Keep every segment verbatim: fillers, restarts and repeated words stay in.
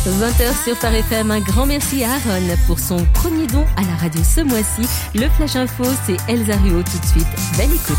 vingt heures sur Phare F M, un grand merci à Aaron pour son premier don à la radio ce mois-ci. Le Flash Info, c'est Elsa Ruot tout de suite. Belle écoute.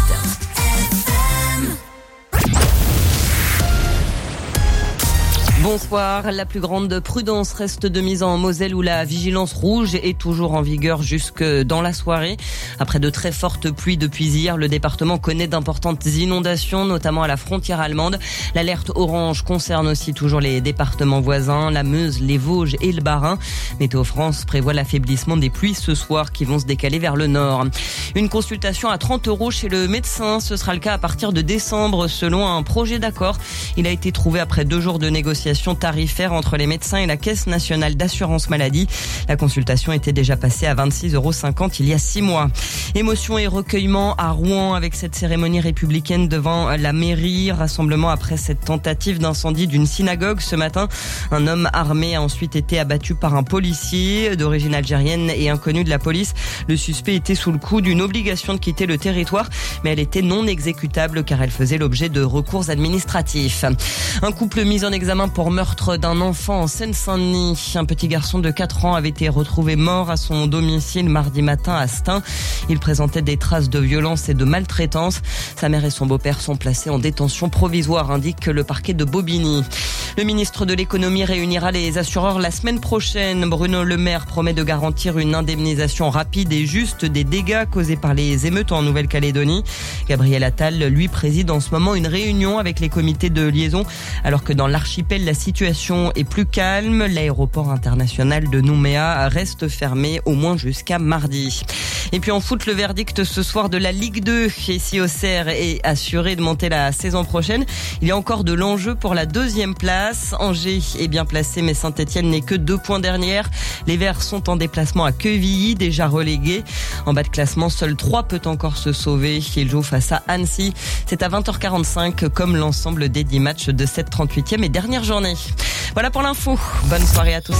Bonsoir. La plus grande prudence reste de mise en Moselle où la vigilance rouge est toujours en vigueur jusque dans la soirée. Après de très fortes pluies depuis hier, le département connaît d'importantes inondations, notamment à la frontière allemande. L'alerte orange concerne aussi toujours les départements voisins, la Meuse, les Vosges et le Bas-Rhin. Météo France prévoit l'affaiblissement des pluies ce soir qui vont se décaler vers le nord. Une consultation à trente euros chez le médecin, ce sera le cas à partir de décembre selon un projet d'accord. Il a été trouvé après deux jours de négociations tarifaire entre les médecins et la Caisse nationale d'assurance maladie. La consultation était déjà passée à vingt-six euros cinquante il y a six mois. Émotion et recueillement à Rouen avec cette cérémonie républicaine devant la mairie. Rassemblement après cette tentative d'incendie d'une synagogue ce matin. Un homme armé a ensuite été abattu par un policier d'origine algérienne et inconnu de la police. Le suspect était sous le coup d'une obligation de quitter le territoire, mais elle était non exécutable car elle faisait l'objet de recours administratifs. Un couple mis en examen pour meurtre d'un enfant en Seine-Saint-Denis. Un petit garçon de quatre ans avait été retrouvé mort à son domicile mardi matin à Stein. Il présentait des traces de violence et de maltraitance. Sa mère et son beau-père sont placés en détention provisoire, indique le parquet de Bobigny. Le ministre de l'économie réunira les assureurs la semaine prochaine. Bruno Le Maire promet de garantir une indemnisation rapide et juste des dégâts causés par les émeutes en Nouvelle-Calédonie. Gabriel Attal, lui, préside en ce moment une réunion avec les comités de liaison, alors que dans l'archipel, la situation est plus calme. L'aéroport international de Nouméa reste fermé au moins jusqu'à mardi. Et puis en foot, le verdict ce soir de la Ligue deux. Et si Auxerre est assuré de monter la saison prochaine, il y a encore de l'enjeu pour la deuxième place. Angers est bien placé, mais Saint-Etienne n'est que deux points derrière. Les Verts sont en déplacement à Quevilly, déjà relégués. En bas de classement, seul trois peut encore se sauver. Il joue face à Annecy. C'est à vingt heures quarante-cinq, comme l'ensemble des dix matchs de cette trente-huitième et dernière journée. Voilà pour l'info. Bonne soirée à tous.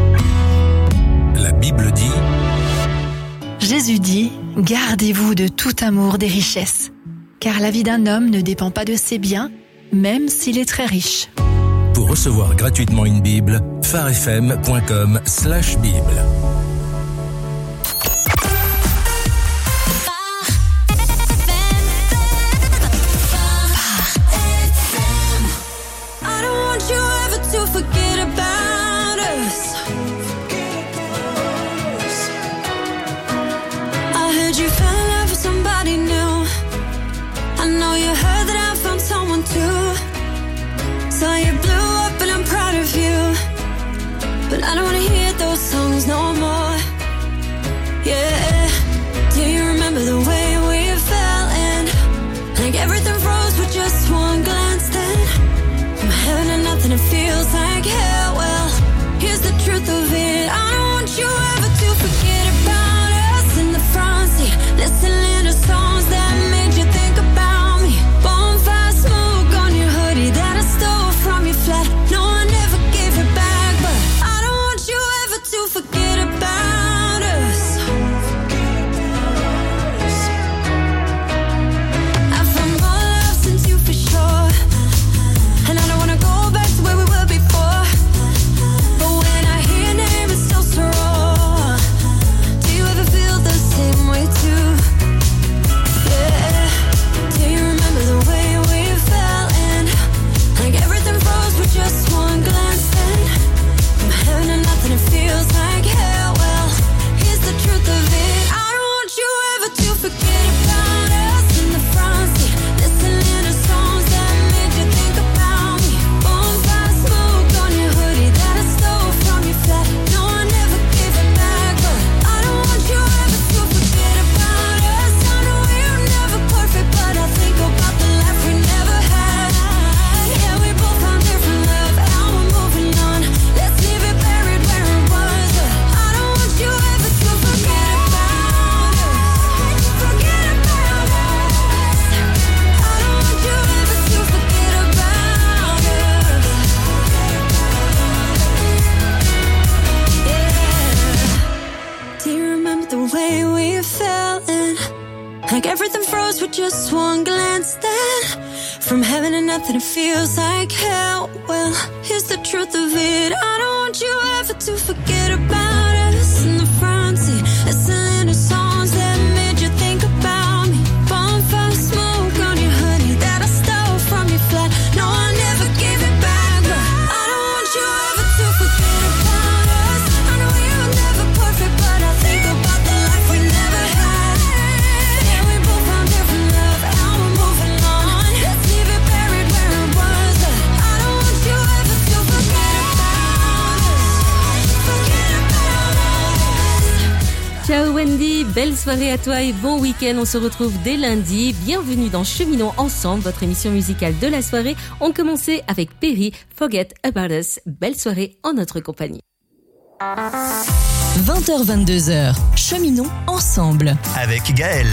La Bible dit... Jésus dit, gardez-vous de tout amour des richesses, car la vie d'un homme ne dépend pas de ses biens, même s'il est très riche. Pour recevoir gratuitement une Bible, pharefm point com slash Bible. You fell in love with somebody new. I know you heard that I found someone too. So you blew up and I'm proud of you. But I don't wanna hear those songs no more. Yeah. Do you remember the way we fell in? Like everything froze with just one glance then. From heaven to nothing it feels like hell. Well, here's the truth of it. I don't want you ever to forget about us in the front seat. Listening to songs that made you think about me. Bonfire smoke on your hoodie that I stole from your flat. No, I never gave it back, but I don't want you ever to forget about us. I found more love since you for sure, and I don't wanna go back to where we were before. But when I hear your name, it's so strong. Do you ever feel the same way too? Just one glance then, from heaven to nothing it feels like hell. Well, here's the truth of it. I don't want you ever to forget about us in the front seat. Listening to songs that made you think about me. Bonfire smoke on your hoodie that I stole from your flat. No, I never gave it back, but I don't want you ever to forget about us. I know we're never perfect, but I think about the life we never had. Yeah, we both found different love, now we're moving on. Let's leave it buried where it was. I don't want you ever to forget about us. Forget about us. I don't want you ever to forget about us. Yeah. Do you remember the way we fell in? Like everything froze with just one glance then. from heaven and nothing, it feels like hell. Well, here's the truth of it. I don't want you ever to forget about us in the front seat, listening to songs that made you think about me. Bonfire smoke on your honey that I stole from your flat. No, I never gave it back, but I don't want you ever to forget about us. I know we were never perfect, but I think about the life we never had. Yeah, we both found different love, and we're moving on. Let's leave it buried where it was, but I don't want you ever to forget about us. Forget about us. Ciao Wendy, belle soirée à toi et bon week-end. On se retrouve dès lundi. Bienvenue dans Cheminons Ensemble, votre émission musicale de la soirée. On commençait avec Perry, Forget About Us. Belle soirée en notre compagnie. vingt heures vingt-deux heures, Cheminons Ensemble. Avec Gaël.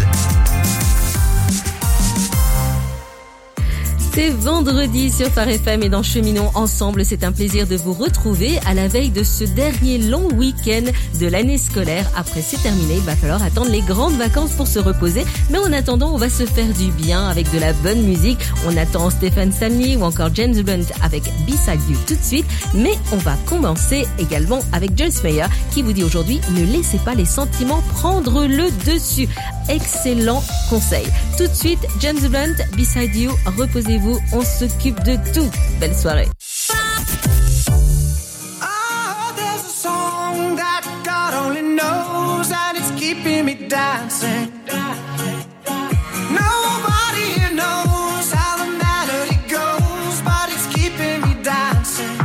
C'est vendredi sur Phare F M et dans Cheminons Ensemble. C'est un plaisir de vous retrouver à la veille de ce dernier long week-end de l'année scolaire. Après, c'est terminé. Il va falloir attendre les grandes vacances pour se reposer. Mais en attendant, on va se faire du bien avec de la bonne musique. On attend Stéphane Stanley ou encore James Blunt avec Beside You tout de suite. Mais on va commencer également avec Joyce Meyer qui vous dit aujourd'hui, ne laissez pas les sentiments prendre le dessus. Excellent conseil. Tout de suite, James Blunt, Beside You, reposez-vous, on s'occupe de tout. Belle soirée. Oh, there's a song that God only knows, and it's keeping me dancing. Nobody here knows how the melody goes, but it's keeping me dancing.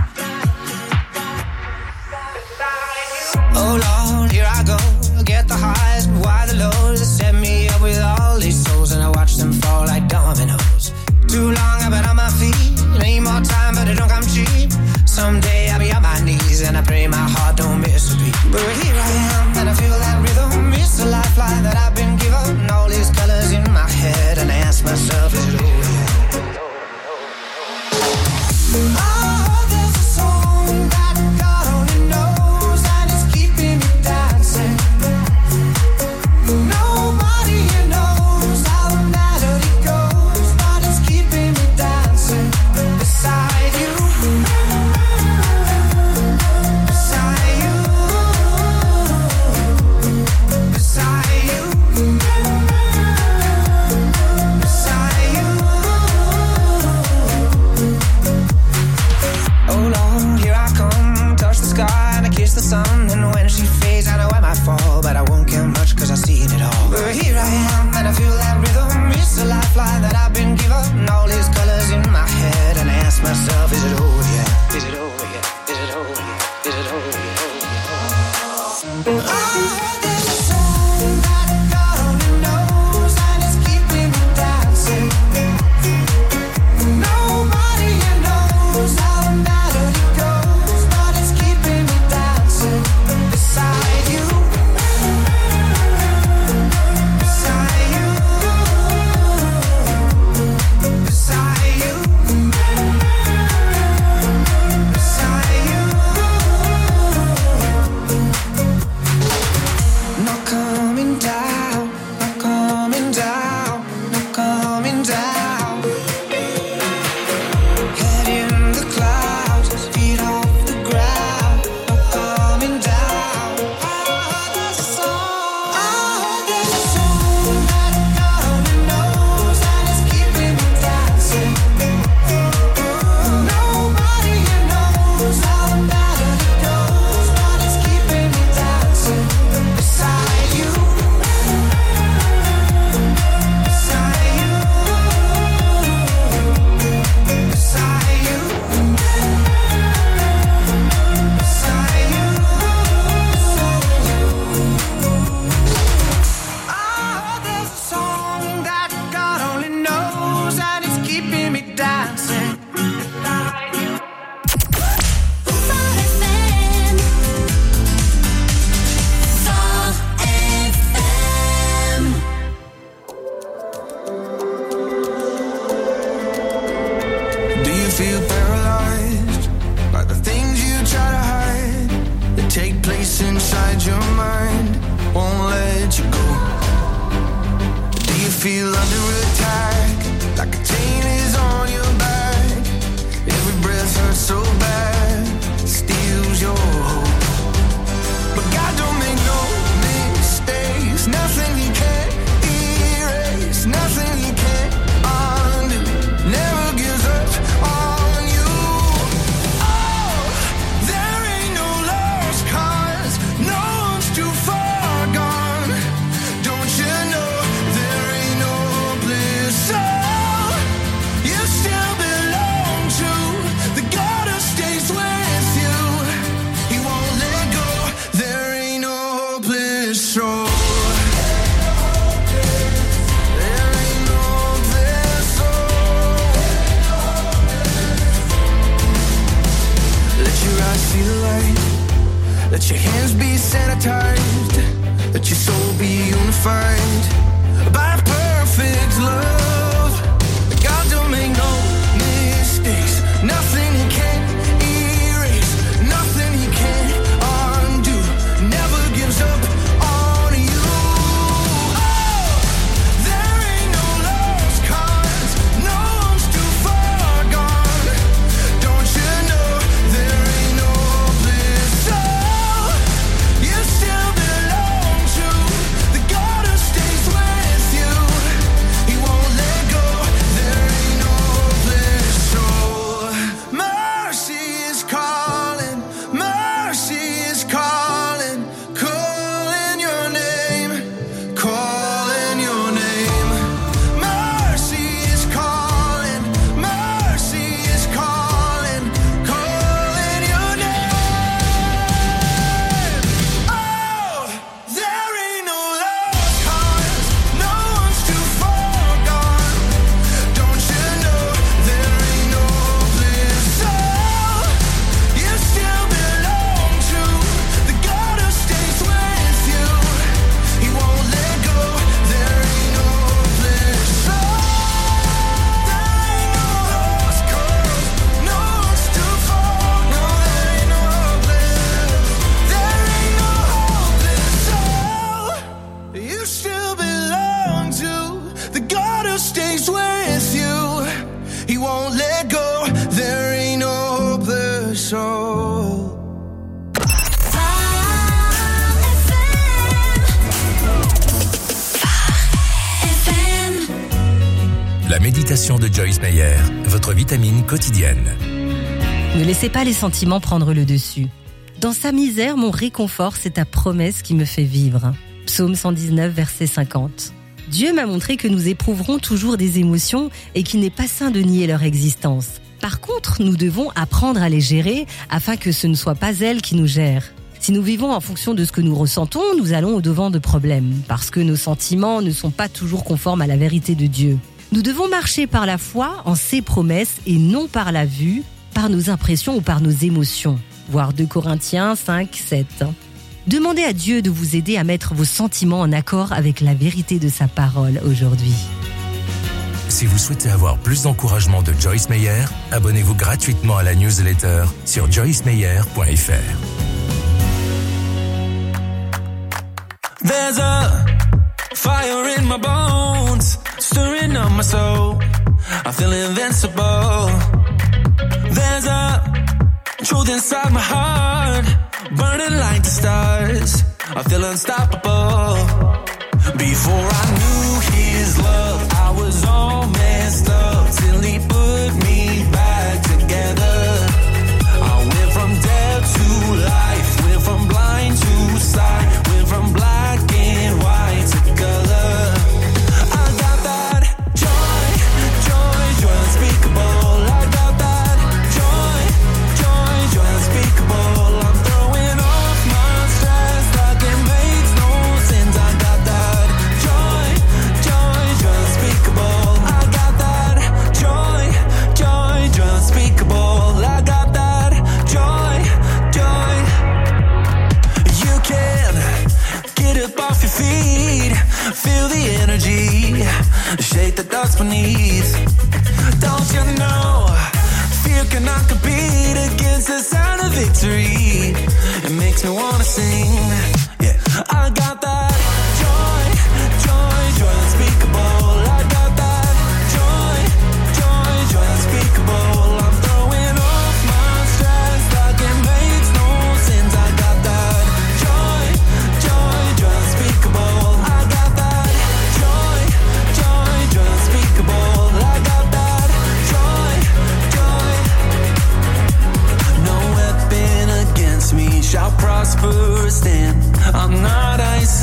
Oh Lord, here I go, get the highs, but why the lows? They set me up with all these souls, and I watch them fall like dominoes. Too long I've been on my feet, need more time, but I don't come cheap. Someday I'll be on my knees, and I pray my heart don't miss a beat. But here I am, and I feel that rhythm. It's a lifeline that I've been given. All these colors in my head, and I ask myself, is it over yet? Oh, there's a song that God only knows, and it's keeping me dancing. Nobody here knows how the melody goes, but it's keeping me dancing. Beside you, beside you, beside you, beside you. Oh Lord, here I come, touch the sky and I kiss the sun. And when she fades, I know I might fall, but I won't care much cause I've seen it all. But here I am, and I feel that rhythm. It's a lifeline that I've been given. All these colors in my head, and I ask myself, is it over yet? Is it over yet? Is it over yet? Is it over yet? Oh, there's a song that God only knows, and it's keeping me dancing. Nobody here knows how the melody goes, but it's keeping me dancing. Beside you, beside you, beside you, beside you. Not coming down, not coming down, not coming down. Head in the clouds, feet off the ground, not coming down. Oh, there's a song, oh, there's a song that God only knows, and it's keeping me dancing. Nobody here knows how the melody goes, but it's keeping me dancing. Beside you, beside you, beside you, beside you. Oh, there's a song that God only knows, and it's keeping me dancing. Beside you. Do you feel paralyzed by the things you try to hide that take place inside your mind, won't let you go? Do you feel under attack, like a chain is on sanitized, that your soul be unified by perfect love. God don't make no mistakes, nothing he can't erase, nothing he can't undo, never gives up on you. Oh, there ain't no lost cause, no one's too far gone. Don't you know there ain't no bliss? Oh, you still belong to the God who stays with you. He won't let go, there ain't no bliss. So mercy is calling, mercy is calling, calling your name, calling your name. Mercy is calling, mercy is calling, calling your name. Oh, there ain't no lost cause, no one's too far gone. Don't you know there ain't no bliss? Oh, you still belong to the God who stays with you. He won't let go, there ain't no bliss. Oh, there ain't no lost cause, no one's too far. No, there ain't no bliss, there ain't no hopeless. Oh, you still belong to the God who stays with you. He won't let go, there ain't no hopeless soul. La méditation de Joyce Meyer, votre vitamine quotidienne. Ne laissez pas les sentiments prendre le dessus. Dans sa misère, mon réconfort, c'est ta promesse qui me fait vivre. Psaume cent dix-neuf, verset cinquante. Dieu m'a montré que nous éprouverons toujours des émotions et qu'il n'est pas sain de nier leur existence. Par contre, nous devons apprendre à les gérer afin que ce ne soit pas elles qui nous gèrent. Si nous vivons en fonction de ce que nous ressentons, nous allons au-devant de problèmes, parce que nos sentiments ne sont pas toujours conformes à la vérité de Dieu. Nous devons marcher par la foi en ses promesses et non par la vue, par nos impressions ou par nos émotions. Voir deux Corinthiens cinq, sept. Demandez à Dieu de vous aider à mettre vos sentiments en accord avec la vérité de sa parole aujourd'hui. Si vous souhaitez avoir plus d'encouragement de Joyce Meyer, abonnez-vous gratuitement à la newsletter sur joyce meyer point f r. There's a fire in my bones, stirring up my soul. I feel invincible. There's a truth inside my heart, burning like the stars. I feel unstoppable. Before I knew his love, I was all messed up till he put me back together. I went from death to life, went from blind to sight, went from black and white to color. I got that joy, joy, joy unspeakable. I got that joy, joy, joy unspeakable. I'm throwing off my stress like it makes no sense. I got that joy, joy, joy unspeakable. I got that joy, joy, joy unspeakable. I got that joy, joy. You can get up off your feet, feel the energy, shake the dust beneath. Don't you know, fear cannot compete against the sound of victory. It makes me wanna sing, yeah. I got that joy, joy, joy unspeakable. I got that joy, joy, joy unspeakable. I'm throwing off my stress like it makes no sense. I got that joy, joy, joy unspeakable. I got that joy, joy, joy unspeakable. I got that joy, joy. No weapon against me shall prosper or stand. I'm not isolated.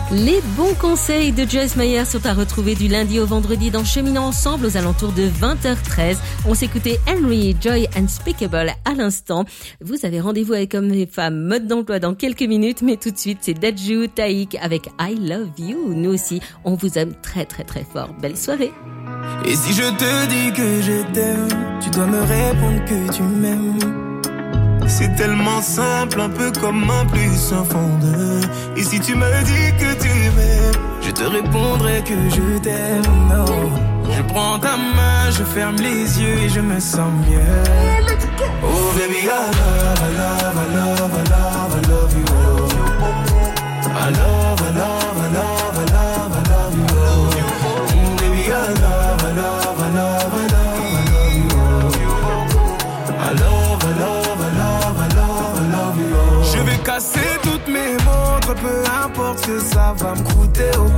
Les bons conseils de Joyce Meyer sont à retrouver du lundi au vendredi dans Cheminant Ensemble aux alentours de vingt heures treize. On s'écoutait Henry, Joy Unspeakable à l'instant. Vous avez rendez-vous avec Hommes et Femmes Mode d'emploi dans quelques minutes, mais tout de suite c'est Dadju Taïk avec I Love You. Nous aussi, on vous aime très très très fort. Belle soirée. Et si je te dis que je t'aime, tu dois me répondre que tu m'aimes. C'est tellement simple, un peu comme un plus un fond de. Et si tu me dis que tu m'aimes, je te répondrai que je t'aime. Non. Je prends ta main, je ferme les yeux et je me sens mieux. Oh baby, I love, I love, I love, I love, I love you. I love, I love, I love, I love, I love you. Mm, baby, I love, I love, I love, I love, I love you. I love, I love, I love, I love, I love you. Je vais casser toutes mes montres, peu importe ce que ça va me coûter. Oh.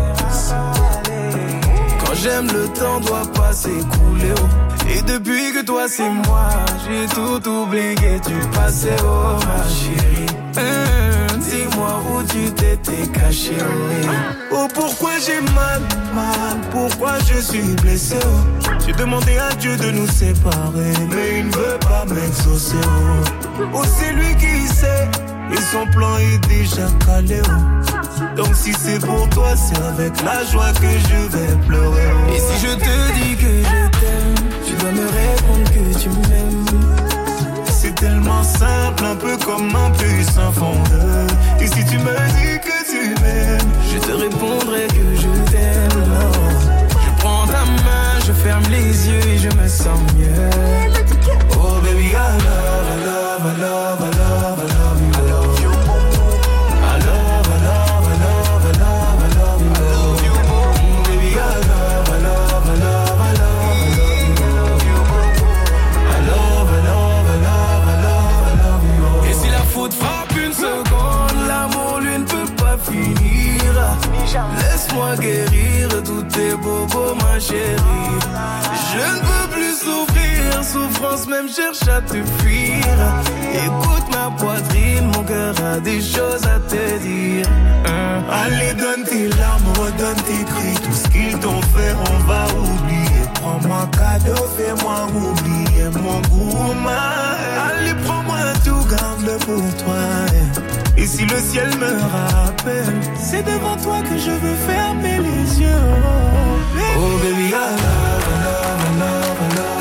Quand j'aime, le temps doit pas s'écouler. Oh. Et depuis que toi c'est moi, j'ai tout oublié, tu passais, oh ma chérie. Hum, dis-moi où tu t'étais caché, oh, oh pourquoi j'ai mal, mal, pourquoi je suis blessé, oh. J'ai demandé à Dieu de nous séparer, mais il ne veut pas m'exaucer, oh. Oh c'est lui qui sait, et son plan est déjà calé, oh. Donc si c'est pour toi, c'est avec la joie que je vais pleurer, oh. Et si je te dis que je t'aime, tu dois me répondre que tu m'aimes. C'est tellement simple, un peu comme un plus un fondeur. Et si tu me dis que tu m'aimes, je te répondrai que je t'aime. Non. Je prends ta main, je ferme les yeux et je me sens mieux. Oh baby, I love, I love, I love, I love, I love you. I love, I love, I love, I love, I love you. Mm, baby, I love, I love, I love, I love, I love you. I love, I love, I love, I love, I love you. Et si la faute frappe une seconde, l'amour lui ne peut pas finir. Laisse-moi guérir tous tes bobos, ma chérie. Je ne peux plus souffrir, souffrance même cherche à te fuir. Écoute ma poitrine, mon cœur a des choses à te dire. Hein? Allez, donne tes larmes, redonne tes cris. Tout ce qu'ils t'ont fait, on va oublier. Prends-moi cadeau, fais-moi oublier mon gourmand. Allez, prends-moi tout, garde-le pour toi. Et si le ciel me rappelle, c'est devant toi que je veux fermer les yeux. Oh baby, I love, I love, I love, I love.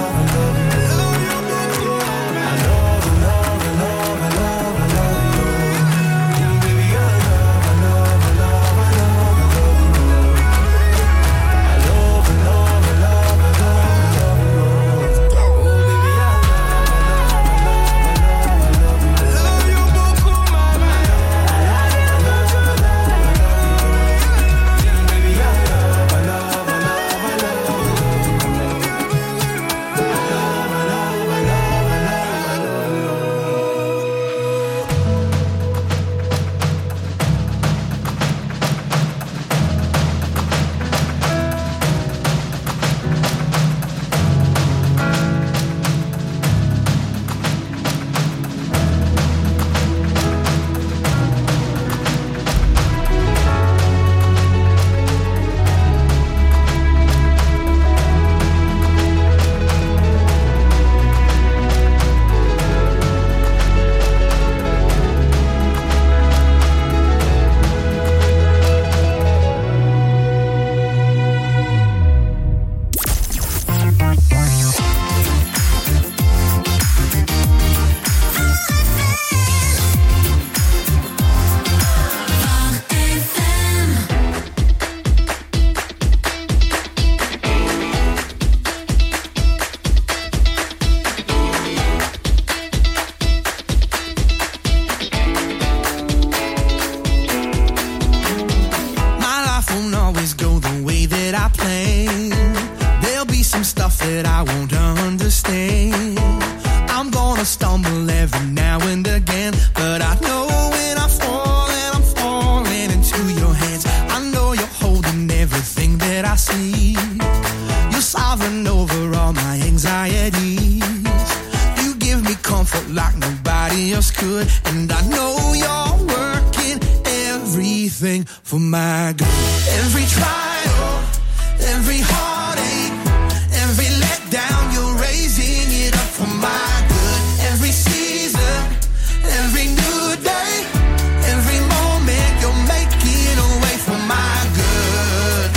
everything for my good. Every trial, every heartache, every letdown, you're raising it up for my good. Every season, every new day, every moment, you're making a way for my good.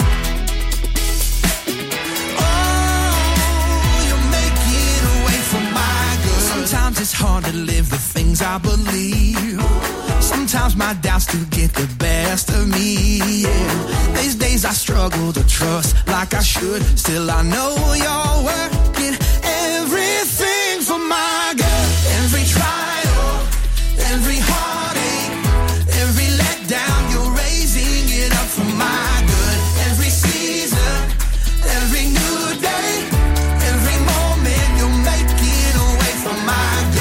Oh, you're making a way for my good. Sometimes it's hard to live the things I believe. Sometimes my doubts do get the best of me, yeah. These days I struggle to trust like I should. Still I know you're working everything for my good. Every trial, every heartache, every letdown, you're raising it up for my good. Every season, every new day, every moment, you're making a way for my good.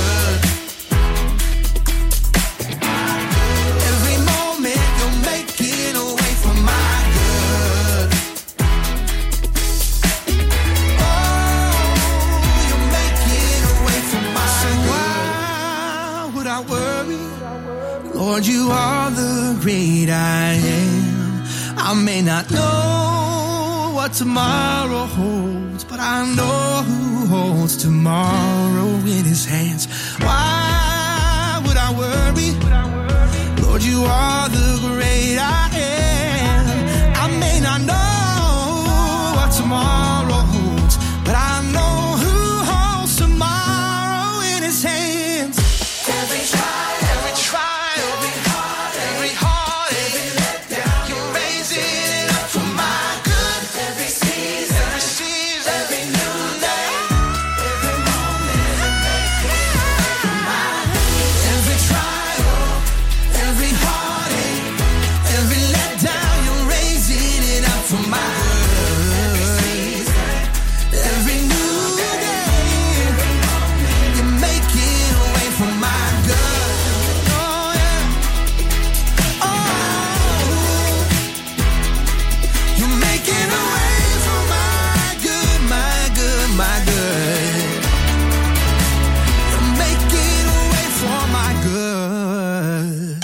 Lord, you are the great I am. I may not know what tomorrow holds, but I know who holds tomorrow in his hands. Why would I worry? Lord, you are the great I am. I may not know what tomorrow holds, but I know who holds tomorrow in his hands. Every trial, every trial, every heart, every heart, every letdown, you're raising it up for my good. Every season, every season, every new day, every moment, for my good. Every trial, every heartache, every letdown, you're raising it up for my good. Every season, every new day, every moment, you're making a way for my good. Oh yeah, oh, you're making a way for my good, my good, my good. You're making a way for my good.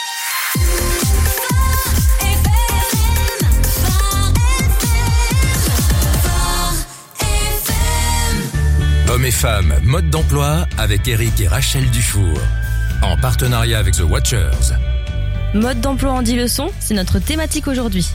Hommes et femmes, mode d'emploi avec Eric et Rachel Dufour. En partenariat avec The Watchers. Mode d'emploi en dix leçons, c'est notre thématique aujourd'hui.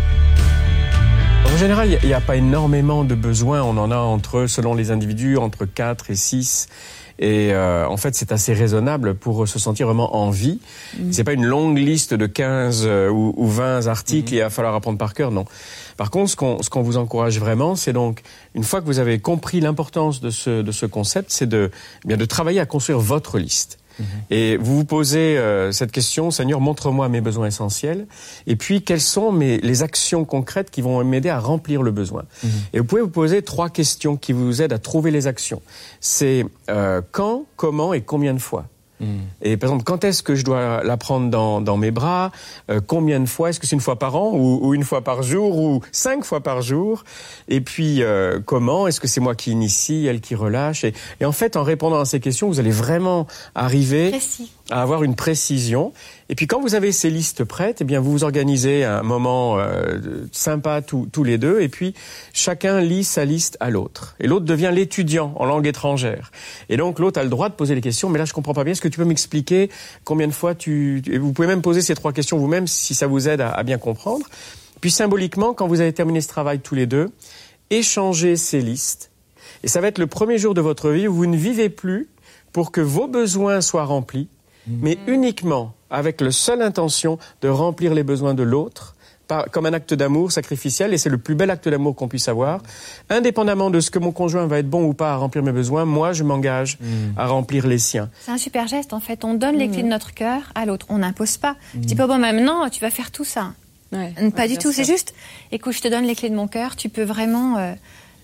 En général, il n'y a pas énormément de besoins. On en a entre, selon les individus, entre quatre et six. Et euh, en fait, c'est assez raisonnable pour se sentir vraiment en vie. Mmh. C'est pas une longue liste de quinze euh, ou, ou vingt articles, mmh. il va falloir apprendre par cœur, non. Par contre, ce qu'on, ce qu'on vous encourage vraiment, c'est donc, une fois que vous avez compris l'importance de ce, de ce concept, c'est de, eh bien, de travailler à construire votre liste. Mmh. Et vous vous posez euh, cette question, Seigneur, montre-moi mes besoins essentiels, et puis quelles sont mes, les actions concrètes qui vont m'aider à remplir le besoin. Mmh. Et vous pouvez vous poser trois questions qui vous aident à trouver les actions. C'est euh, quand, comment et combien de fois. Mmh. Et par exemple, quand est-ce que je dois la prendre dans, dans mes bras, euh, combien de fois, est-ce que c'est une fois par an ou, ou une fois par jour ou cinq fois par jour, et puis euh, comment, est-ce que c'est moi qui initie, elle qui relâche, et, et en fait en répondant à ces questions vous allez vraiment arriver Précis. à avoir une précision. Et puis quand vous avez ces listes prêtes, eh bien vous vous organisez un moment euh, sympa tous, tous les deux, et puis chacun lit sa liste à l'autre. Et l'autre devient l'étudiant en langue étrangère. Et donc l'autre a le droit de poser les questions, mais là je comprends pas bien, est-ce que tu peux m'expliquer combien de fois tu... Et vous pouvez même poser ces trois questions vous-même si ça vous aide à, à bien comprendre. Puis symboliquement, quand vous avez terminé ce travail tous les deux, échangez ces listes. Et ça va être le premier jour de votre vie où vous ne vivez plus pour que vos besoins soient remplis, mais uniquement avec la seule intention de remplir les besoins de l'autre, par, comme un acte d'amour sacrificiel, et c'est le plus bel acte d'amour qu'on puisse avoir. Indépendamment de ce que mon conjoint va être bon ou pas à remplir mes besoins, moi je m'engage mmh. à remplir les siens. C'est un super geste en fait, on donne mmh. les clés de notre cœur à l'autre, on n'impose pas. Mmh. Je dis pas bon maintenant tu vas faire tout ça. Ouais, pas ouais, du tout, sûr. C'est juste, écoute je te donne les clés de mon cœur, tu peux vraiment... Euh,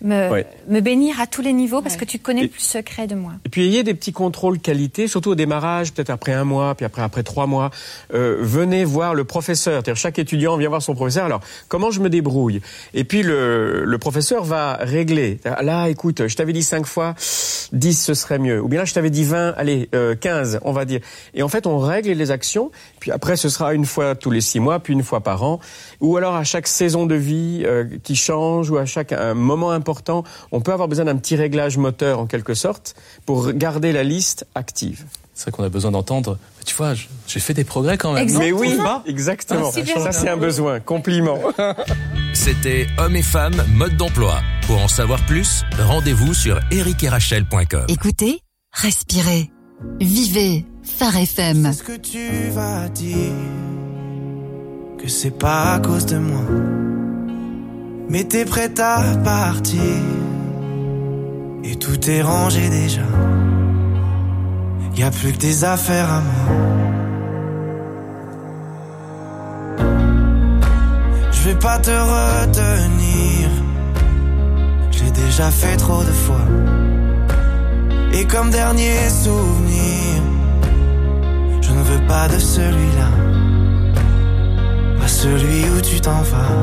me, Ouais. me bénir à tous les niveaux parce Ouais. que tu connais Et- le plus secret de moi. Et puis, il y a des petits contrôles qualité, surtout au démarrage, peut-être après un mois, puis après après trois mois. Euh, venez voir le professeur. C'est-à-dire, chaque étudiant vient voir son professeur. Alors, comment je me débrouille? Et puis, le, le professeur va régler. Là, écoute, je t'avais dit cinq fois, dix, ce serait mieux. Ou bien là, je t'avais dit vingt, allez, euh, quinze, on va dire. Et en fait, on règle les actions. Puis après, ce sera une fois tous les six mois, puis une fois par an. Ou alors, à chaque saison de vie euh, qui change, ou à chaque un moment important, on peut avoir besoin d'un petit réglage moteur, en quelque sorte, pour garder la liste active. C'est vrai qu'on a besoin d'entendre. Mais tu vois, je- j'ai fait des progrès quand même. Exactement. Mais oui, Pas exactement. Ah, super. Ça, c'est un besoin. Compliment. C'était Hommes et Femmes, mode d'emploi. Pour en savoir plus, rendez-vous sur eric et rachel point com. Écoutez, respirez, vivez, Phare F M. C'est ce que tu vas dire, que c'est pas à cause de moi. Mais t'es prête à partir, et tout est rangé déjà. Y a plus que des affaires à moi. Je vais pas te retenir, je l'ai déjà fait trop de fois. Et comme dernier souvenir, je ne veux pas de celui-là, pas celui où tu t'en vas.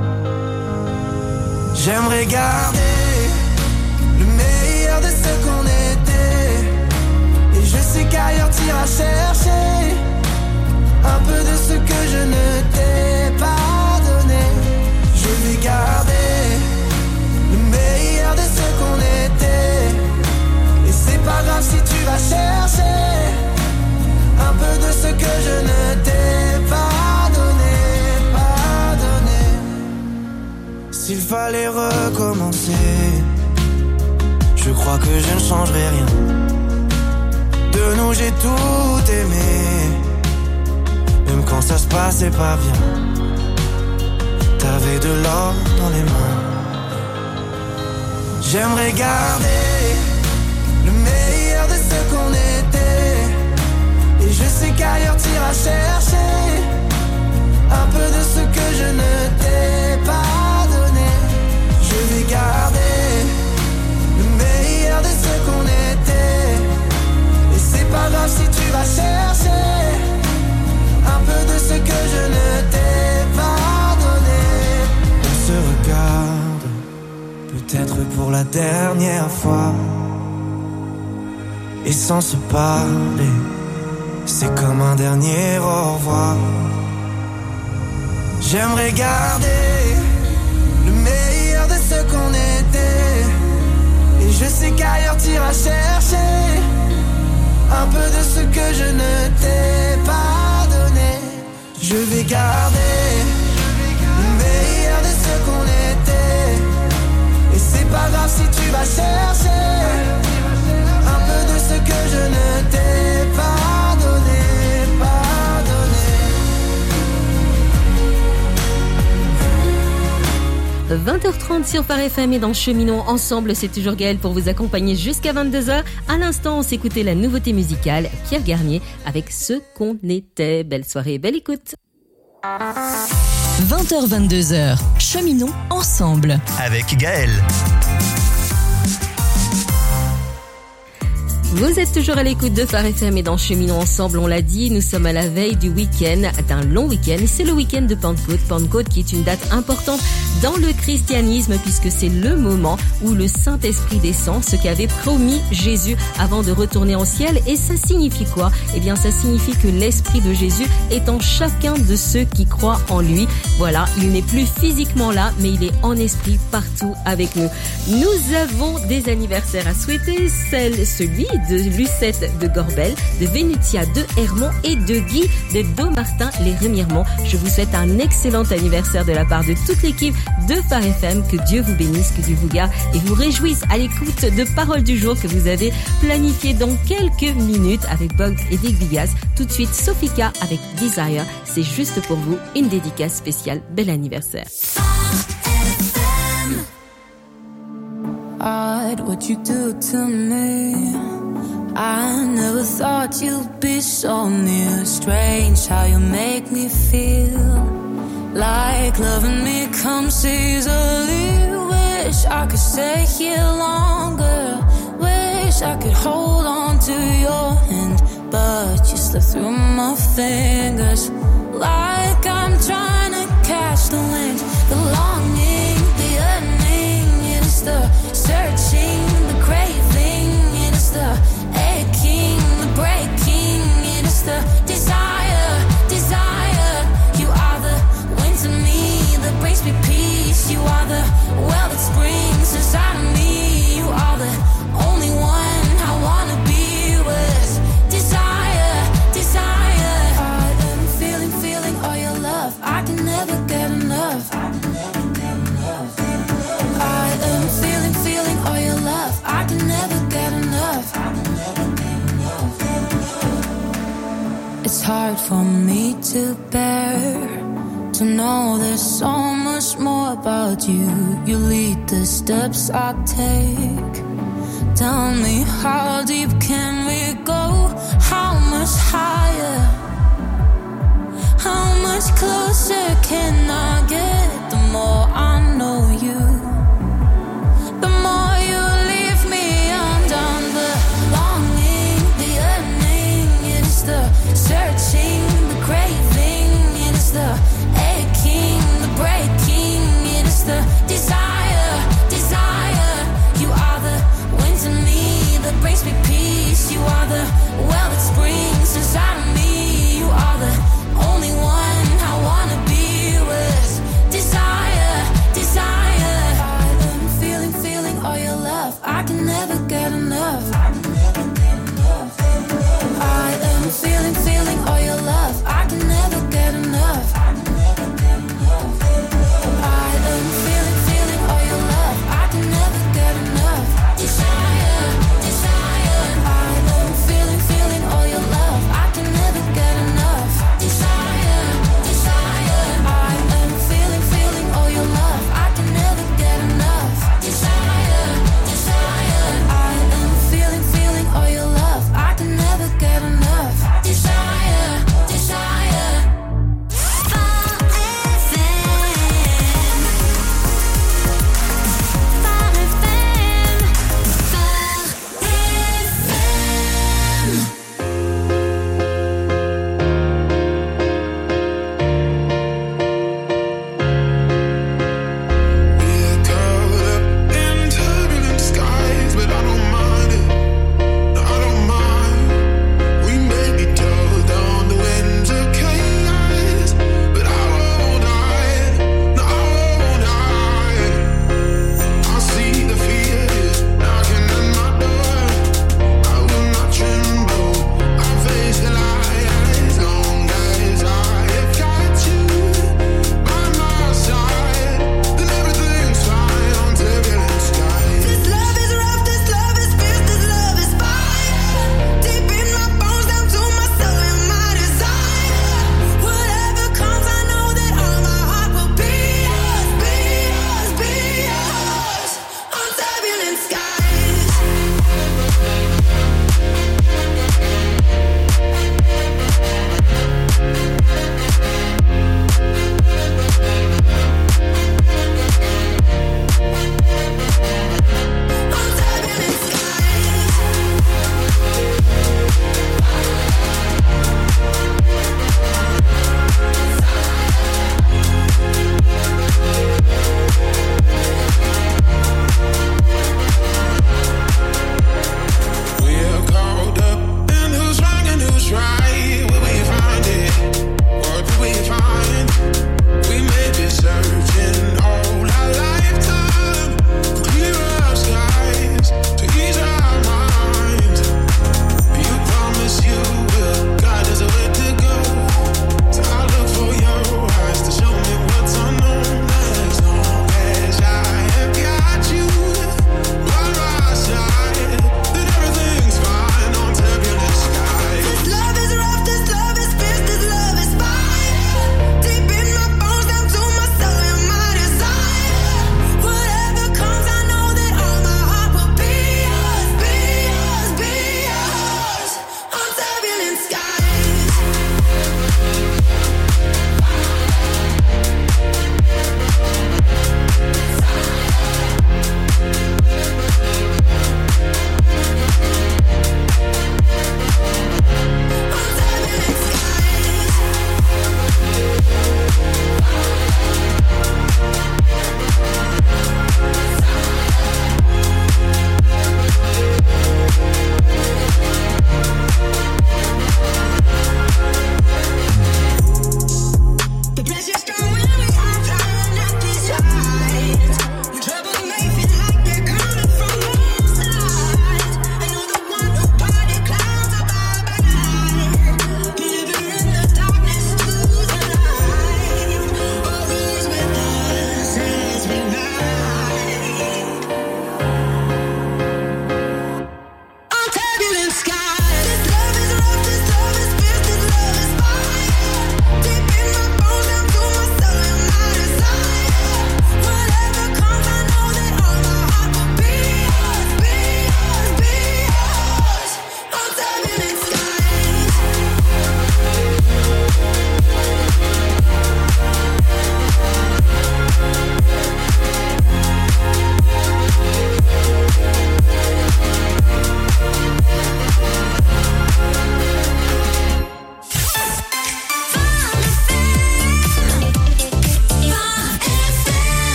J'aimerais garder le meilleur de ce qu'on était, et je sais qu'ailleurs t'iras chercher un peu de ce que je ne t'ai pas donné. Je vais garder le meilleur de ce qu'on était, et c'est pas grave si tu vas chercher un peu de ce que je ne t'ai pas donné, pas donné. S'il fallait recommencer, je crois que je ne changerai rien. De nous j'ai tout aimé, même quand ça se passait pas bien. T'avais de l'or dans les mains. J'aimerais garder le meilleur de ce qu'on était, et je sais qu'ailleurs t'iras chercher un peu de ce que je ne t'ai pas donné. Je vais garder le meilleur de ce qu'on était, et c'est pas grave si tu vas chercher un peu de ce que je ne t'ai pas donné. On se regarde, peut-être pour la dernière fois, et sans se parler, c'est comme un dernier au revoir. J'aimerais garder le meilleur de ce qu'on était, et je sais qu'ailleurs t'iras chercher un peu de ce que je ne t'ai pas donné. Je vais garder le meilleur de ce qu'on était, et c'est pas grave si tu vas chercher un peu de ce que je ne t'ai pas donné, pas donné. vingt heures trente sur Phare F M et dans Cheminons ensemble, c'est toujours Gaëlle pour vous accompagner jusqu'à vingt-deux heures. À l'instant, on s'écoutait la nouveauté musicale, Pierre Garnier avec Ce qu'on était. Belle soirée, belle écoute. vingt heures vingt-deux heures, Cheminons ensemble. Avec Gaëlle. Vous êtes toujours à l'écoute de Phare F M et dans Cheminons ensemble, on l'a dit, nous sommes à la veille du week-end, d'un long week-end. C'est le week-end de Pentecôte. Pentecôte qui est une date importante dans le christianisme puisque c'est le moment où le Saint-Esprit descend, ce qu'avait promis Jésus avant de retourner au ciel. Et ça signifie quoi? Eh bien, ça signifie que l'Esprit de Jésus est en chacun de ceux qui croient en lui. Voilà, il n'est plus physiquement là, mais il est en esprit partout avec nous. Nous avons des anniversaires à souhaiter, celle, celui de Lucette de Gorbel, de Vénutia de Hermont et de Guy de Domartin les Remiremont. Je vous souhaite un excellent anniversaire de la part de toute l'équipe de Phare F M. Que Dieu vous bénisse, que Dieu vous garde et vous réjouisse à l'écoute de Paroles du jour que vous avez planifié dans quelques minutes avec Bob et Dick Bigas. Tout de suite, Sophika avec Desire. C'est juste pour vous une dédicace spéciale. Bel anniversaire. Odd what you do to me. I never thought you'd be so near. Strange how you make me feel like loving me comes easily when Wish I could stay here longer. Wish I could hold on to your hand, but you slip through my fingers like I'm trying to catch the wind. The longing, the yearning, it is the searching, the craving, it is the aching, the breaking, it is the desire, desire. You are the wind to me that brings me peace. You are the well that springs inside of me. You are the only one I wanna be with. Desire, desire. I am feeling, feeling all your love. I can never get enough. I am feeling, feeling all your love. I can never get enough. It's hard for me to bear to know there's so much more about you. You lead the steps I take. Tell me, how deep can we go? How much higher? How much closer can I get? The more I know you, the more you leave me undone. The longing, the yearning, it is the searching, the craving, it is the aching, the breaking, it is the desire, desire. You are the wind to me that brings me peace. You are the well that springs inside of me. You are the only one I wanna be with.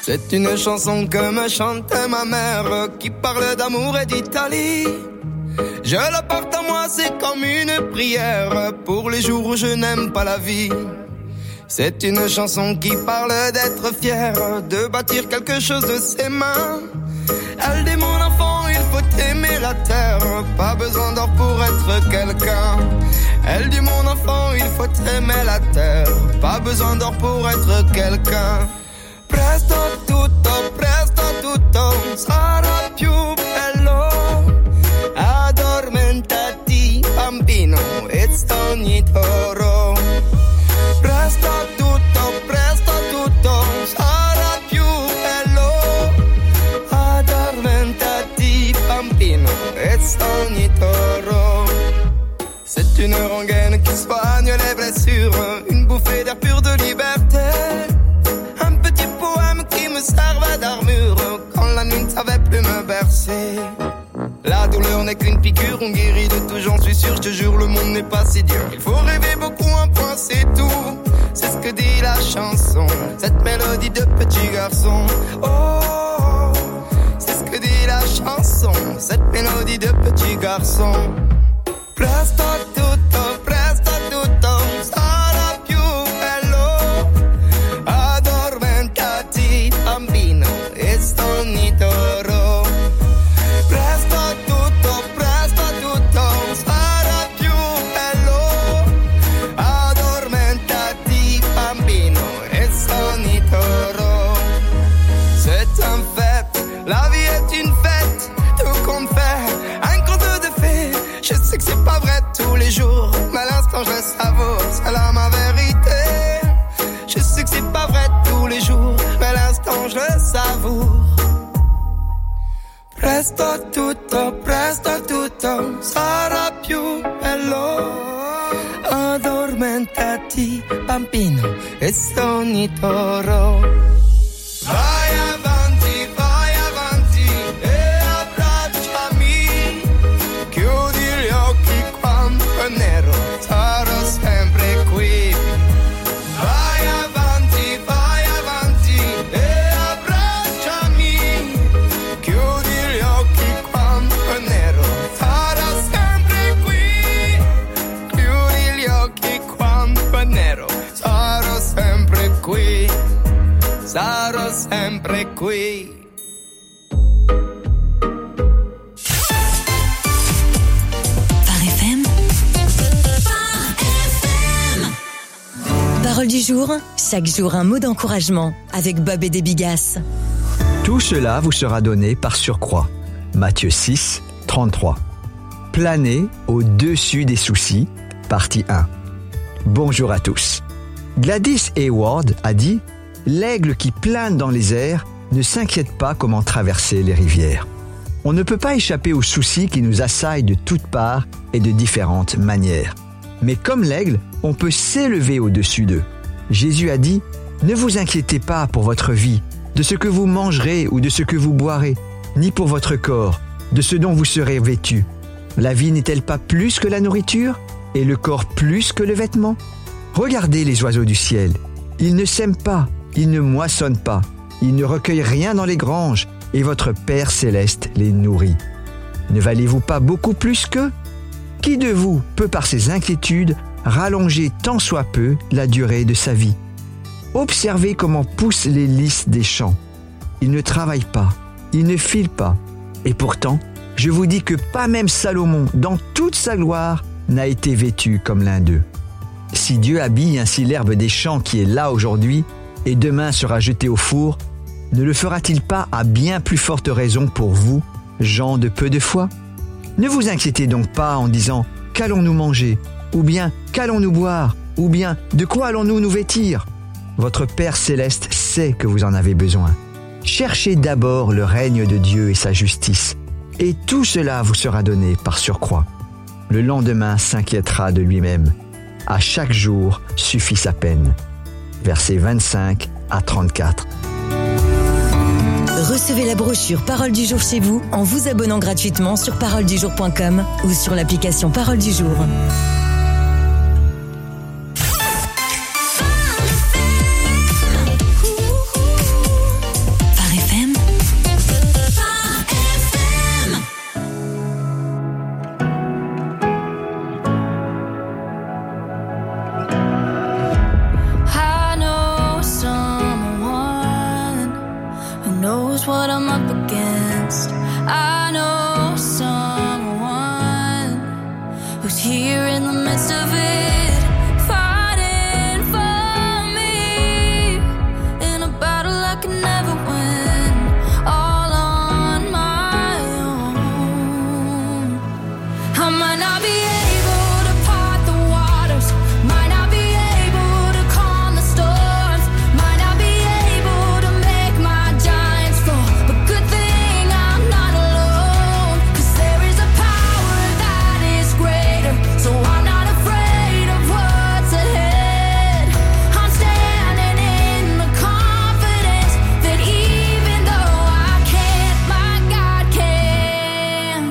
C'est une chanson que me chantait ma mère, qui parle d'amour et d'Italie. Je la porte à moi, c'est comme une prière pour les jours où je n'aime pas la vie. C'est une chanson qui parle d'être fier, de bâtir quelque chose de ses mains. Elle dit mon enfant, il faut aimer la terre, pas besoin d'or pour être quelqu'un. Elle dit mon enfant, il faut aimer la terre, pas besoin d'or pour être quelqu'un. Presto tutto, presto tutto sarà più bello. Addormentati bambino e sogni toro. Presto tutto, presto tutto sarà più bello. Addormentati bambino e sogni toro. C'est une rengaine qui soigne les blessures, une bouffée d'air pur de liberté. Un petit poème qui me servait d'armure quand la nuit ne savait plus me bercer. La douleur n'est qu'une piqûre, on guérit de tout, j'en suis sûr, je te jure, le monde n'est pas si dur. Il faut rêver beaucoup, un point c'est tout. C'est ce que dit la chanson, cette mélodie de petit garçon. Oh, c'est ce que dit la chanson, cette mélodie de petit garçon. Presto tutto, presto tutto sarà più bello. Addormentati bambino e sogni toro. Presto tutto, presto tutto sarà più bello. Addormentati bambino e sogni toro. C'est un fait, la vie est une fête, tout compte fait, un conte de fées. Je sais que c'est pas vrai tous les jours, mais à l'instant je le savoure, c'est là ma vérité. Je sais que c'est pas vrai tous les jours, mais à l'instant je le savoure. Presto tutto, presto tutto sarà più bello. Addormentati bambino e sogni toro. Vai avanti, vai avanti e abbracciami. Chiudi gli occhi quando è nero, sarò sempre qui. Vai avanti, vai avanti e abbracciami. Chiudi gli occhi quando è nero, sarò sempre qui. Chiudi gli occhi quando è nero, sarò sempre qui. Sarò sempre qui. Parole du jour, chaque jour un mot d'encouragement avec Bob et des Bigasses. Tout cela vous sera donné par surcroît. Matthieu six, trente-trois. Planez au-dessus des soucis, partie un. Bonjour à tous. Gladys Hayward a dit « L'aigle qui plane dans les airs ne s'inquiète pas comment traverser les rivières. » On ne peut pas échapper aux soucis qui nous assaillent de toutes parts et de différentes manières. Mais comme l'aigle, on peut s'élever au-dessus d'eux. Jésus a dit « Ne vous inquiétez pas pour votre vie, de ce que vous mangerez ou de ce que vous boirez, ni pour votre corps, de ce dont vous serez vêtus. La vie n'est-elle pas plus que la nourriture, et le corps plus que le vêtement ? Regardez les oiseaux du ciel. Ils ne sèment pas, ils ne moissonnent pas, ils ne recueillent rien dans les granges, et votre Père céleste les nourrit. Ne valez-vous pas beaucoup plus qu'eux ? Qui de vous peut par ses inquiétudes rallonger tant soit peu la durée de sa vie ? Observez comment poussent les lys des champs. Ils ne travaillent pas, ils ne filent pas. Et pourtant, je vous dis que pas même Salomon, dans toute sa gloire, n'a été vêtu comme l'un d'eux. Si Dieu habille ainsi l'herbe des champs qui est là aujourd'hui et demain sera jetée au four, ne le fera-t-il pas à bien plus forte raison pour vous, gens de peu de foi ? Ne vous inquiétez donc pas en disant « Qu'allons-nous manger ?» ou bien « Qu'allons-nous boire ?» ou bien « De quoi allons-nous nous vêtir ?» Votre Père céleste sait que vous en avez besoin. Cherchez d'abord le règne de Dieu et sa justice, et tout cela vous sera donné par surcroît. Le lendemain s'inquiétera de lui-même. À chaque jour suffit sa peine. Versets vingt-cinq à trente-quatre. Recevez la brochure Parole du jour chez vous en vous abonnant gratuitement sur parole du jour point com ou sur l'application Parole du jour. knows what I'm up against. I know someone who's here in the midst of it, fighting for me in a battle I can never win, all on my own. I might not be able to part the waters, might not be able to calm the storms, might not be able to make my giants fall, but good thing I'm not alone, 'cause there is a power that is greater, so I'm not afraid of what's ahead. I'm standing in the confidence that even though I can't, my God can.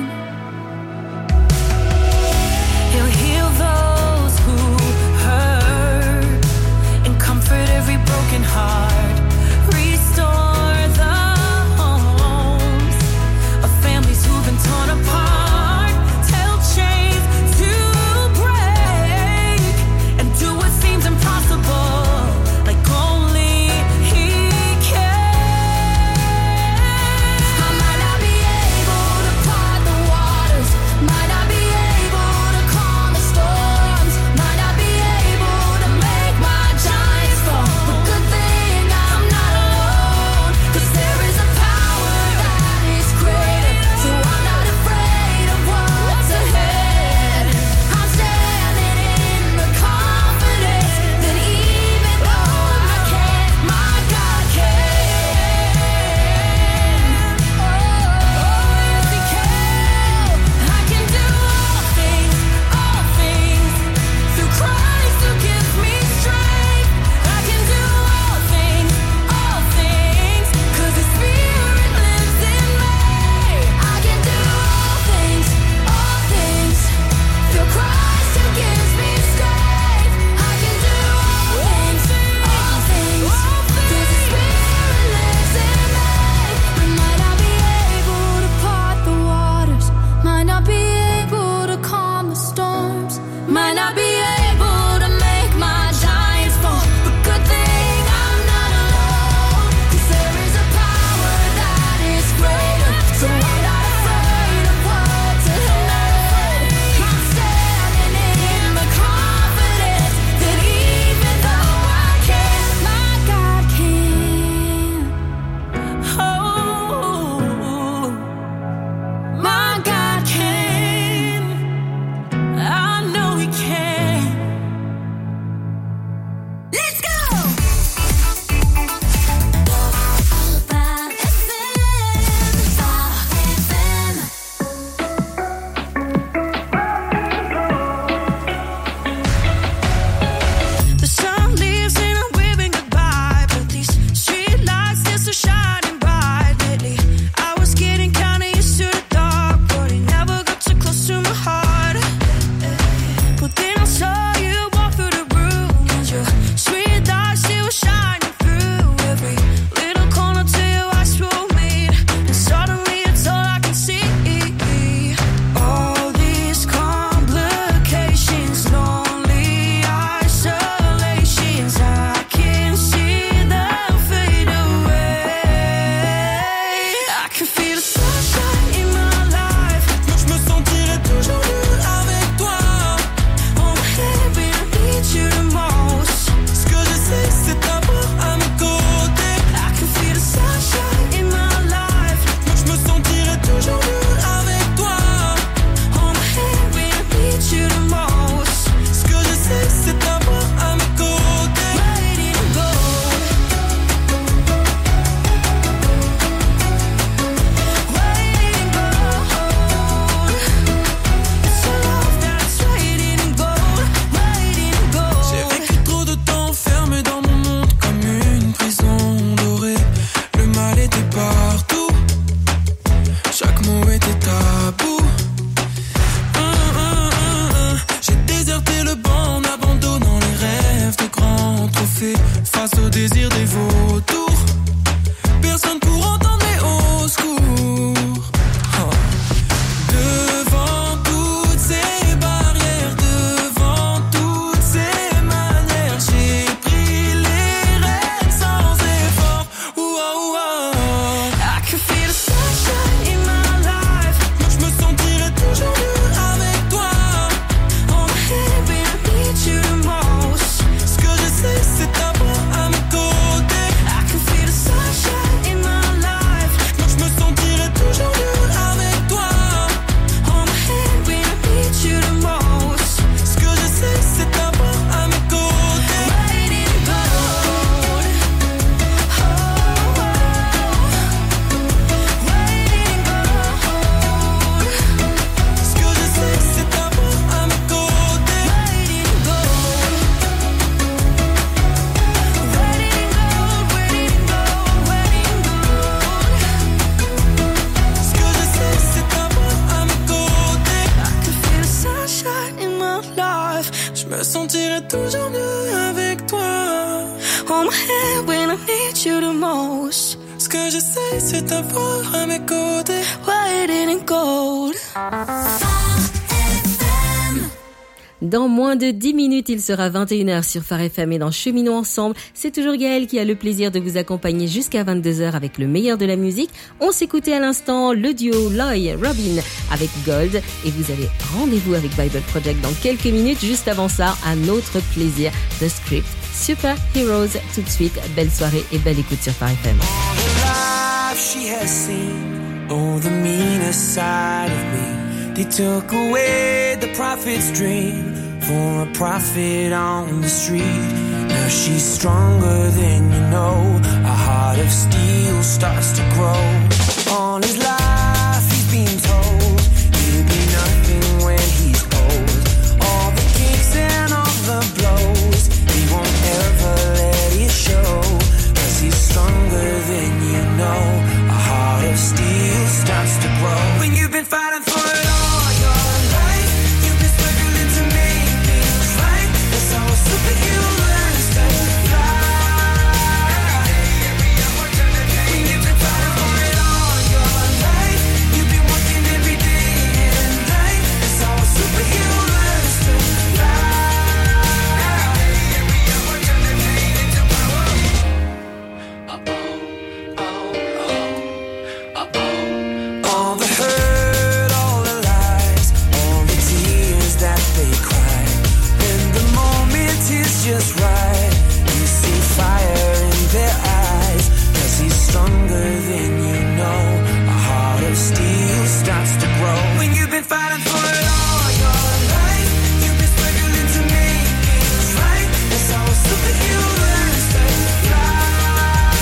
He'll heal those who hurt and comfort every broken heart, restore the homes of families who've been torn apart, tell chains to break and do what seems impossible, like only He can. I might not be able to part the waters, might not be able to calm the storms, might not be able to make my giants fall, but good thing I'm not alone, 'cause there is a power that is greater, so I'm not afraid of what's ahead. I'm standing in the confidence that even though I can't, my God can. Oh, yes He can. I can do all things, all things through Christ who gives me strength. I can do all things, all things 'cause His Spirit lives in me. I can do all things, all things through Christ who gives me strength. I can do all things, all things 'cause His Spirit lives in me. I might not be able to part the waters, might not be able to calm the storms, might not be able to make my giants fall, but good thing I'm not alone, 'cause there is a power that is greater, so I'm not afraid of what's ahead. I'm standing in the confidence that even though I can't, my God can. Oh, my God can. I know He can. Let's go! The sun leaves and I'm waving goodbye, but these street lights, they're so shining bright lately. I was getting kinda used to the dark, but it never got too close to my heart. But then I saw you walk through the room, and your sweet lights, they were shining through every little corner till your eyes will meet, and suddenly it's all I can see. All these complications, lonely isolations, I can see them fade away. I can feel the sunshine in my life. Je me sentirai toujours mieux avec toi. Oh baby, I need you the most. Ce que je sais, c'est t'avoir à mes côtés. I can feel the sunshine in my life. Je me sentirai toujours mieux avec toi. Oh baby, I need you the most. Ce que je sais, c'est t'avoir à mes côtés. Waiting to go. Waiting to go. It's a love that's waiting to go. Waiting to go. J'ai vécu trop de temps enfermé dans mon monde comme une prison dorée. Le mal était partout, chaque mot était tabou. Hum, hum, hum, hum. J'ai déserté le banc en abandonnant les rêves de grands trophées face au désir des vautours. Personne pour entendre mes hauts secours. Oh. Devant toutes ces barrières, devant toutes ces manières, j'ai pris les rênes sans effort. Ouah, ouah. I here when I need you the most. Ce que je sais, c'est t'avoir à mes côtés. White and gold. Dans moins de dix minutes, il sera vingt et une heures sur Phare F M et dans Cheminons ensemble. C'est toujours Gaël qui a le plaisir de vous accompagner jusqu'à vingt-deux heures avec le meilleur de la musique. On s'écoutait à l'instant le duo Loy Robin avec Gold et vous avez rendez-vous avec Bible Project dans quelques minutes. Juste avant ça, un autre plaisir, The Script, Super Heroes. Tout de suite, belle soirée et belle écoute sur Phare F M. She has seen all the meanest side of me. They took away the prophet's dream for a prophet on the street. Now she's stronger than you know. A heart of steel starts to grow. All his life he's been told he'll be nothing when he's old. All the kicks and all the blows, he won't ever let it show. Cause he's stronger than you know. A heart of steel starts to grow. When you've been fighting for it all. Just right, you see fire in their eyes. Cause he's stronger than you know. A heart of steel starts to grow. When you've been fighting for it all your life, you've been struggling to make things right. That's how a superhero learns to fly.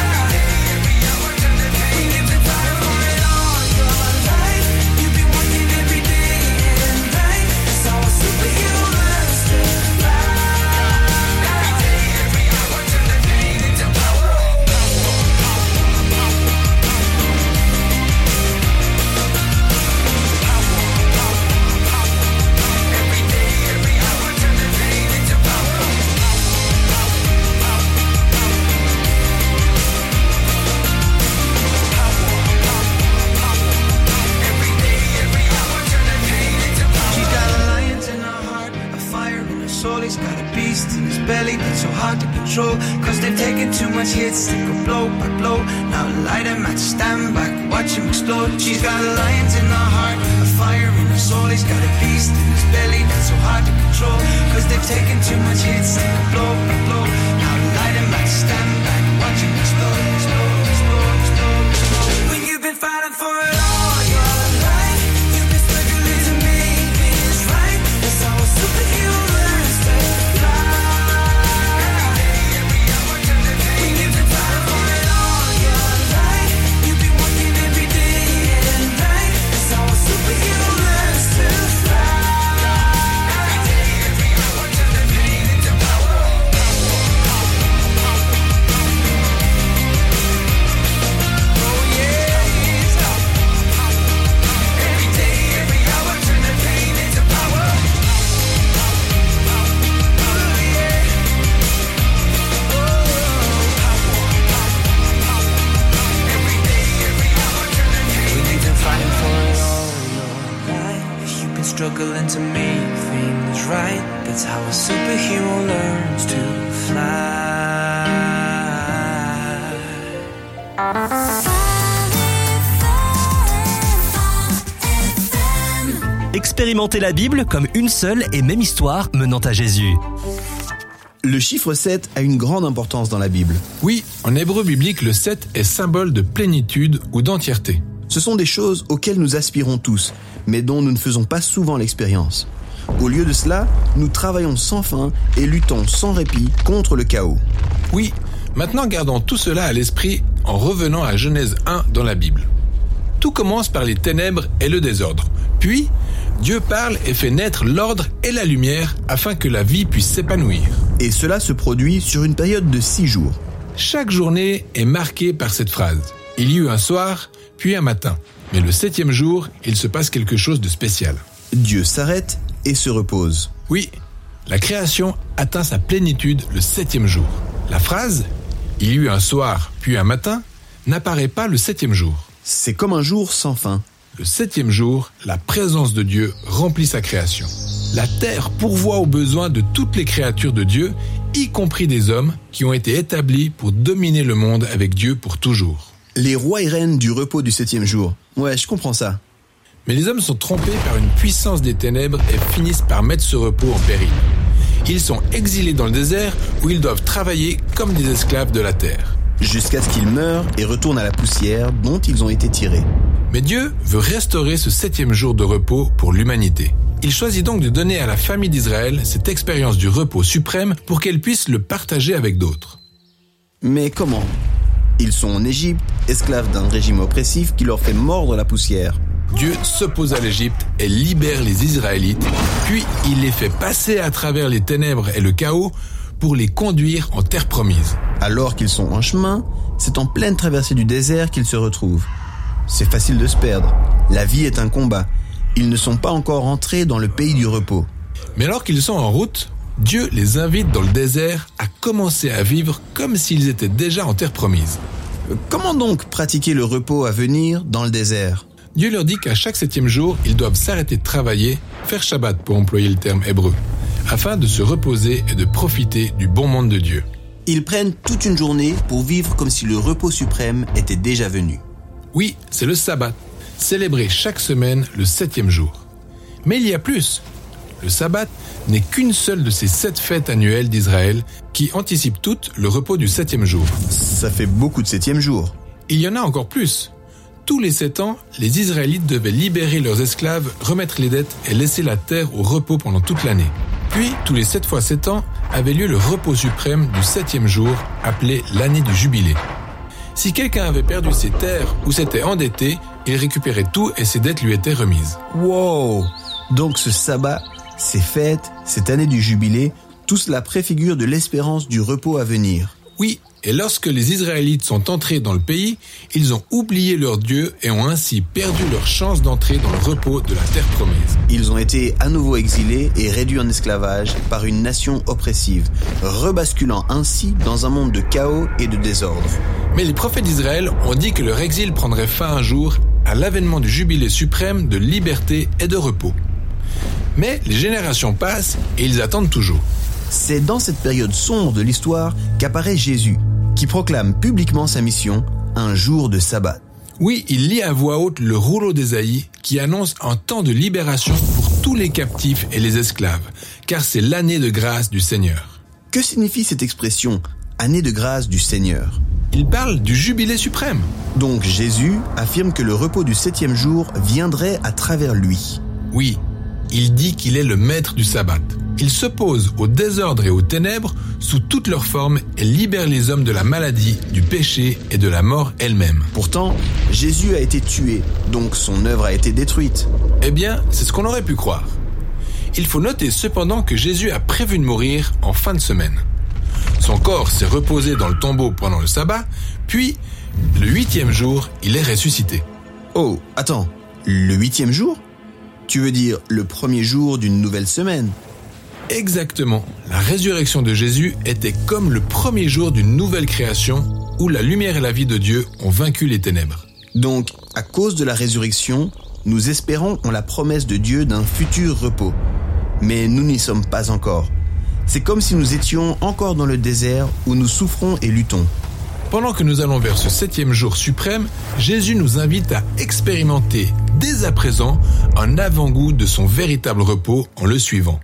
When you've been fighting for it all your life, you've been working every day and night. That's how a superhero learns to fly. He's got a beast in his belly that's so hard to control. Cause they've taken too much hits, they go blow by blow. Now light him at stand back, watch him explode. She's got lions in her heart, a fire in her soul. He's got a beast in his belly that's so hard to control. Cause they've taken too much hits, they go blow by blow. Now light him at stand back, watch him explode, explode, explode, explode, explode. When you've been fighting for it all your life, you've been struggling to make things right. That's how a superhero learns to fly. When you've been fighting for it all your life, you've been working every day and night. That's how a superhero learns to fly. Struggling to make things right. That's how a superhero learns to fly. Expérimentez la Bible comme une seule et même histoire menant à Jésus. Le chiffre sept a une grande importance dans la Bible. Oui, en hébreu biblique, le sept est symbole de plénitude ou d'entièreté. Ce sont des choses auxquelles nous aspirons tous, mais dont nous ne faisons pas souvent l'expérience. Au lieu de cela, nous travaillons sans fin et luttons sans répit contre le chaos. Oui, maintenant gardons tout cela à l'esprit en revenant à Genèse un dans la Bible. Tout commence par les ténèbres et le désordre. Puis, Dieu parle et fait naître l'ordre et la lumière afin que la vie puisse s'épanouir. Et cela se produit sur une période de six jours. Chaque journée est marquée par cette phrase. Il y eut un soir, puis un matin. Mais le septième jour, il se passe quelque chose de spécial. Dieu s'arrête et se repose. Oui, la création atteint sa plénitude le septième jour. La phrase il y eut un soir, puis un matin, n'apparaît pas le septième jour. C'est comme un jour sans fin. Le septième jour, la présence de Dieu remplit sa création. La terre pourvoit aux besoins de toutes les créatures de Dieu, y compris des hommes qui ont été établis pour dominer le monde avec Dieu pour toujours. Les rois et reines du repos du septième jour. Ouais, je comprends ça. Mais les hommes sont trompés par une puissance des ténèbres et finissent par mettre ce repos en péril. Ils sont exilés dans le désert où ils doivent travailler comme des esclaves de la terre. Jusqu'à ce qu'ils meurent et retournent à la poussière dont ils ont été tirés. Mais Dieu veut restaurer ce septième jour de repos pour l'humanité. Il choisit donc de donner à la famille d'Israël cette expérience du repos suprême pour qu'elle puisse le partager avec d'autres. Mais comment ? Ils sont en Égypte, esclaves d'un régime oppressif qui leur fait mordre la poussière. Dieu s'oppose à l'Égypte et libère les Israélites, puis il les fait passer à travers les ténèbres et le chaos pour les conduire en terre promise. Alors qu'ils sont en chemin, c'est en pleine traversée du désert qu'ils se retrouvent. C'est facile de se perdre. La vie est un combat. Ils ne sont pas encore entrés dans le pays du repos. Mais alors qu'ils sont en route, Dieu les invite dans le désert à commencer à vivre comme s'ils étaient déjà en terre promise. Comment donc pratiquer le repos à venir dans le désert ? Dieu leur dit qu'à chaque septième jour, ils doivent s'arrêter de travailler, faire Shabbat pour employer le terme hébreu, afin de se reposer et de profiter du bon monde de Dieu. Ils prennent toute une journée pour vivre comme si le repos suprême était déjà venu. Oui, c'est le sabbat, célébré chaque semaine le septième jour. Mais il y a plus. Le sabbat n'est qu'une seule de ces sept fêtes annuelles d'Israël qui anticipent toutes le repos du septième jour. Ça fait beaucoup de septième jours. Il y en a encore plus. Tous les sept ans, les Israélites devaient libérer leurs esclaves, remettre les dettes et laisser la terre au repos pendant toute l'année. Puis, tous les sept fois sept ans, avait lieu le repos suprême du septième jour, appelé l'année du jubilé. Si quelqu'un avait perdu ses terres ou s'était endetté, il récupérait tout et ses dettes lui étaient remises. Wow ! Donc ce sabbat, ces fêtes, cette année du jubilé, tout cela préfigure de l'espérance du repos à venir. Oui, et lorsque les Israélites sont entrés dans le pays, ils ont oublié leur Dieu et ont ainsi perdu leur chance d'entrer dans le repos de la terre promise. Ils ont été à nouveau exilés et réduits en esclavage par une nation oppressive, rebasculant ainsi dans un monde de chaos et de désordre. Mais les prophètes d'Israël ont dit que leur exil prendrait fin un jour à l'avènement du jubilé suprême de liberté et de repos. Mais les générations passent et ils attendent toujours. C'est dans cette période sombre de l'histoire qu'apparaît Jésus, qui proclame publiquement sa mission, un jour de sabbat. Oui, il lit à voix haute le rouleau d'Ésaïe qui annonce un temps de libération pour tous les captifs et les esclaves, car c'est l'année de grâce du Seigneur. Que signifie cette expression, année de grâce du Seigneur ? Il parle du jubilé suprême. Donc Jésus affirme que le repos du septième jour viendrait à travers lui. Oui, il dit qu'il est le maître du sabbat. Il s'oppose au désordre et aux ténèbres sous toutes leurs formes et libère les hommes de la maladie, du péché et de la mort elle-même. Pourtant, Jésus a été tué, donc son œuvre a été détruite. Eh bien, c'est ce qu'on aurait pu croire. Il faut noter cependant que Jésus a prévu de mourir en fin de semaine. Son corps s'est reposé dans le tombeau pendant le sabbat, puis, le huitième jour, il est ressuscité. Oh, attends, le huitième jour ? Tu veux dire le premier jour d'une nouvelle semaine ? Exactement. La résurrection de Jésus était comme le premier jour d'une nouvelle création où la lumière et la vie de Dieu ont vaincu les ténèbres. Donc, à cause de la résurrection, nous espérons en la promesse de Dieu d'un futur repos. Mais nous n'y sommes pas encore. C'est comme si nous étions encore dans le désert où nous souffrons et luttons. Pendant que nous allons vers ce septième jour suprême, Jésus nous invite à expérimenter dès à présent un avant-goût de son véritable repos en le suivant.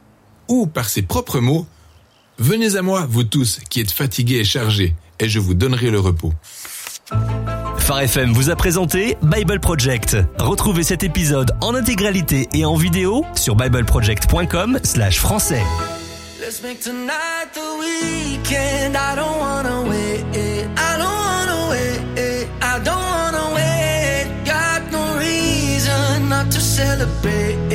Ou par ses propres mots, « Venez à moi, vous tous qui êtes fatigués et chargés, et je vous donnerai le repos. » Phare F M vous a présenté Bible Project. Retrouvez cet épisode en intégralité et en vidéo sur bibleproject point com slash français. Let's make tonight the weekend. I don't wanna wait. I don't wanna wait. I don't wanna wait. Got no reason not to celebrate.